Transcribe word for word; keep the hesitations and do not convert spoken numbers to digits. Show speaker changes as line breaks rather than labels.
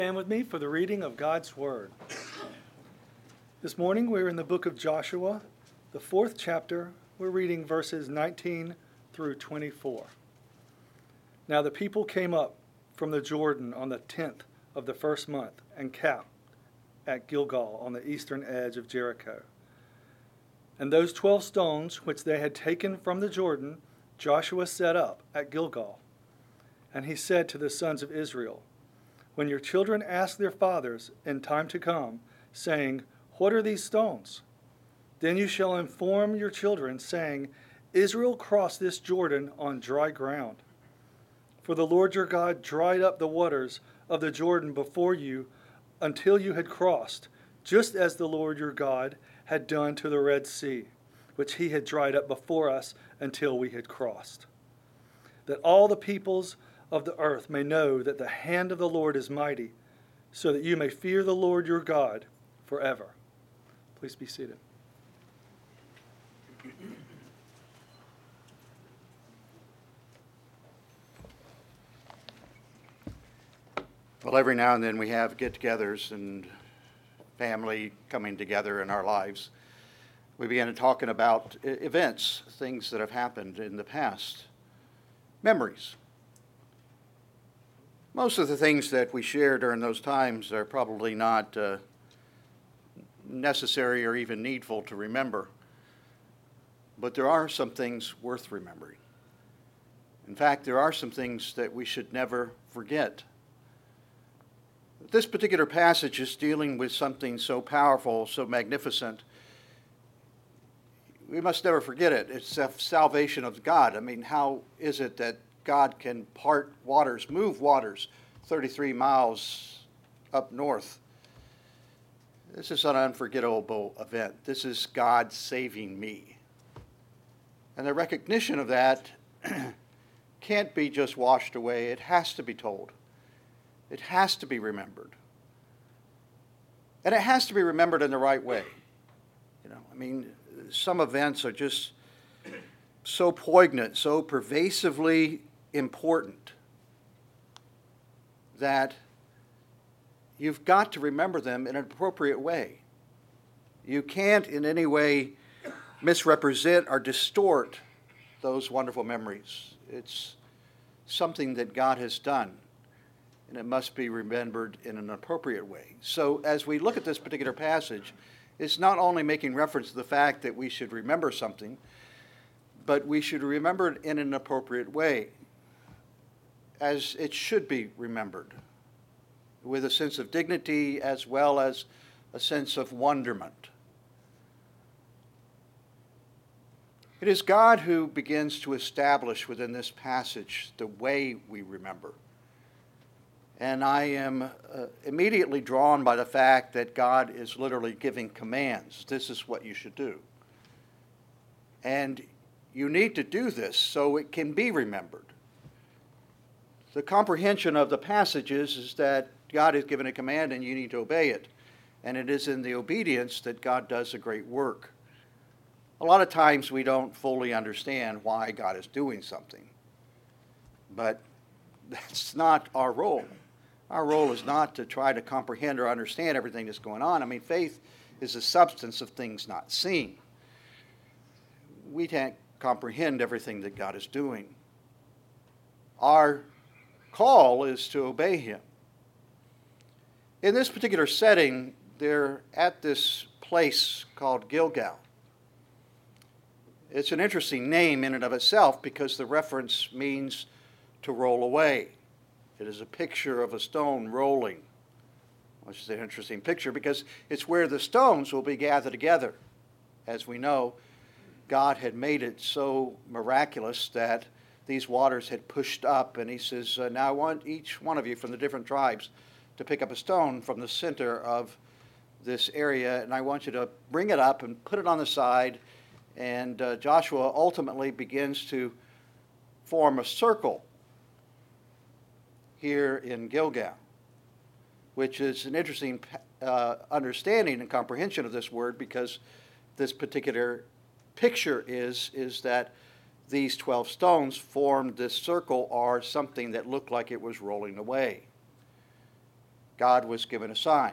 Stand with me for the reading of God's Word. This morning we're in the book of Joshua, the fourth chapter. We're reading verses nineteen through twenty-four. Now the people came up from the Jordan on the tenth of the first month and camped at Gilgal on the eastern edge of Jericho. And those twelve stones which they had taken from the Jordan, Joshua set up at Gilgal. And he said to the sons of Israel, when your children ask their fathers in time to come, saying, what are these stones? Then you shall inform your children, saying, Israel crossed this Jordan on dry ground. For the Lord your God dried up the waters of the Jordan before you until you had crossed, just as the Lord your God had done to the Red Sea, which he had dried up before us until we had crossed. That all the peoples of the earth may know that the hand of the Lord is mighty, so that you may fear the Lord your God forever. Please be seated.
Well, every now and then we have get-togethers and family coming together in our lives. We begin talking about events, things that have happened in the past, memories. Most of the things that we share during those times are probably not uh, necessary or even needful to remember, but there are some things worth remembering. In fact, there are some things that we should never forget. This particular passage is dealing with something so powerful, so magnificent. We must never forget it. It's the salvation of God. I mean, how is it that God can part waters, move waters thirty-three miles up north? This is an unforgettable event. This is God saving me. And the recognition of that can't be just washed away. It has to be told. It has to be remembered. And it has to be remembered in the right way. You know, I mean, some events are just so poignant, so pervasively important that you've got to remember them in an appropriate way. You can't in any way misrepresent or distort those wonderful memories. It's something that God has done, and it must be remembered in an appropriate way. So as we look at this particular passage, it's not only making reference to the fact that we should remember something, but we should remember it in an appropriate way, as it should be remembered, with a sense of dignity as well as a sense of wonderment. It is God who begins to establish within this passage the way we remember. And I am uh, immediately drawn by the fact that God is literally giving commands. This is what you should do. And you need to do this so it can be remembered. The comprehension of the passage is, is that God has given a command and you need to obey it. And it is in the obedience that God does a great work. A lot of times we don't fully understand why God is doing something. But that's not our role. Our role is not to try to comprehend or understand everything that's going on. I mean, faith is the substance of things not seen. We can't comprehend everything that God is doing. Our call is to obey him. In this particular setting, they're at this place called Gilgal. It's an interesting name in and of itself because the reference means to roll away. It is a picture of a stone rolling, which is an interesting picture because it's where the stones will be gathered together. As we know, God had made it so miraculous that these waters had pushed up, and he says, uh, now I want each one of you from the different tribes to pick up a stone from the center of this area, and I want you to bring it up and put it on the side. And uh, Joshua ultimately begins to form a circle here in Gilgal, which is an interesting uh, understanding and comprehension of this word because this particular picture is, is that these twelve stones formed this circle or something that looked like it was rolling away. God was given a sign.